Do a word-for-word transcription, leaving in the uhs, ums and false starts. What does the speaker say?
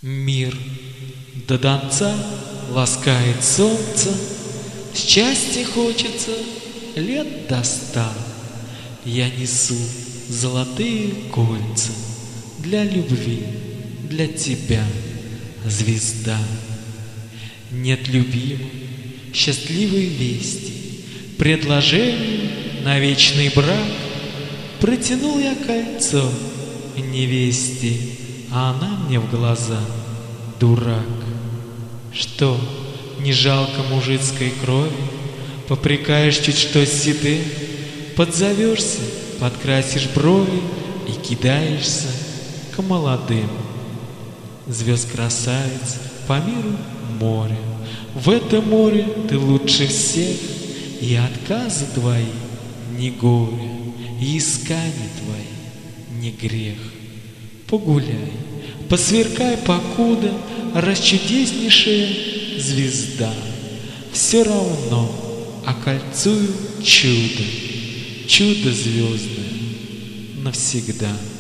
Мир до донца ласкает солнце, счастья хочется лет до ста. Я несу золотые кольца для любви, для тебя, звезда. Нет любимой, счастливой вести, предложений на вечный брак. Протянул я кольцо невесте, а она мне в глаза: дурак. Что, не жалко мужицкой крови? Попрекаешь чуть что седых, подзовешься, подкрасишь брови и кидаешься к молодым. Звезд красавиц по миру море, в этом море ты лучше всех, и отказы твои не горе, и искания твои не грех. Погуляй, посверкай, покуда расчудеснейшая звезда. Все равно окольцую чудо, чудо звездное навсегда.